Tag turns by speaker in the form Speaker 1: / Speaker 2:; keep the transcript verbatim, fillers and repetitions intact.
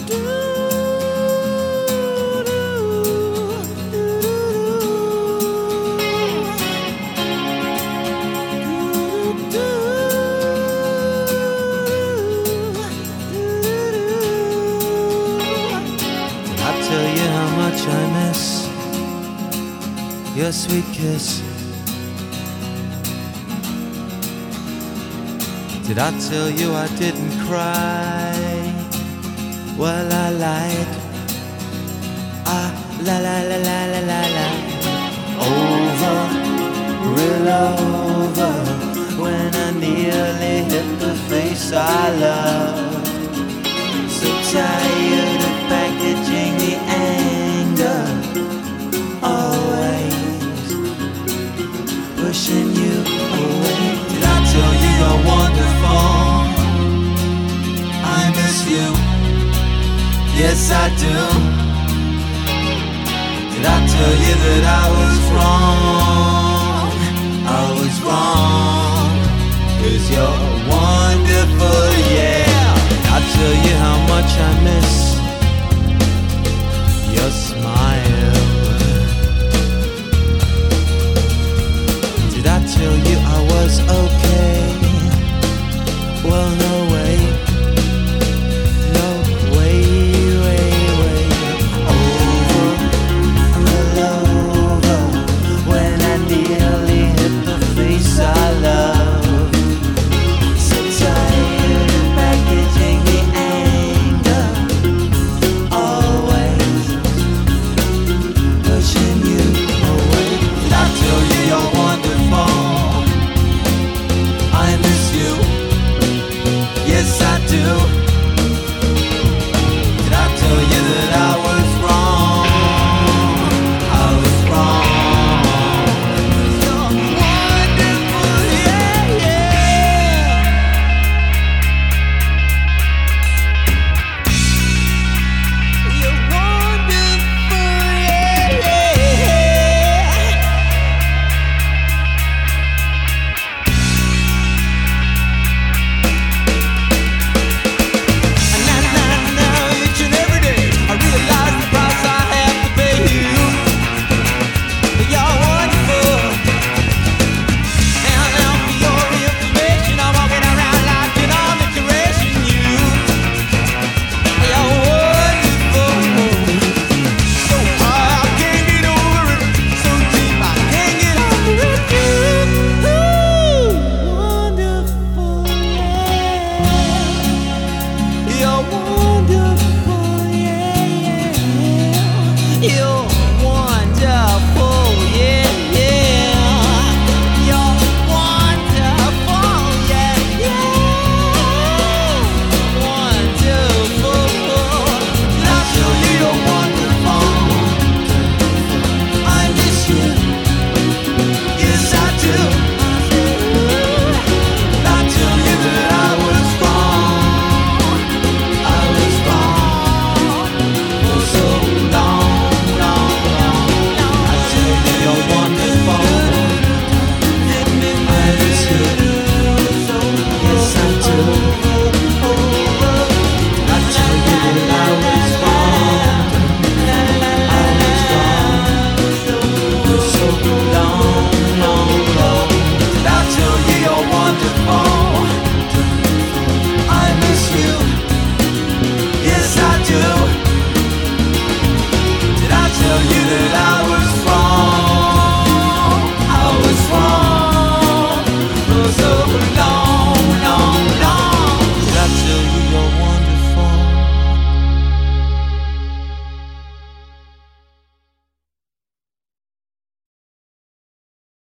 Speaker 1: Tell you how much I miss your sweet kiss. Did I tell you I didn't cry? Well, I lied. Ah, la la la la la la la. Over, real over, when I nearly hit the face I loved. So tired of packaging the anger, always pushing you away. Did I tell you you're wonderful? I miss you. Yes, I do. Did I tell you that I was wrong? I was wrong, 'cause you're wonderful, yeah. I'll tell you how much I miss your smile. Did I tell you I was okay? Well, no way. No way, way, way. Over, all over, when I nearly hit the face I love. So tired of packaging the anger, always pushing you away. Did I tell you you're wonderful? I miss you. Yes, I do. Did I tell you that I was wrong? I was wrong. You're wonderful, yeah, yeah. You're wonderful, yeah, yeah. And now, now, now, each and every day, I realize the price I have to pay you. You're wonderful. And now for your information, I'm walking around like an army caressing you. You're wonderful. So high I can't get over it. So deep I can't get over it. Ooh, wonderful, yeah. You're wonderful, yeah, yeah. You're wonderful, yeah, yeah. You're wonderful, yeah, yeah. Wonderful. Did I tell you you're wonderful? I miss you. Yes, I do. Did I tell you that I was wrong? I was wrong for so long, long, long, long. I tell you you're wonderful. I miss you. Yes, I do. I tell you that I was wrong. I was wrong for so long, long, long. Did I tell you you're wonderful? I miss you. Yes, I do. Did I tell you that I was wrong? I was wrong for so long.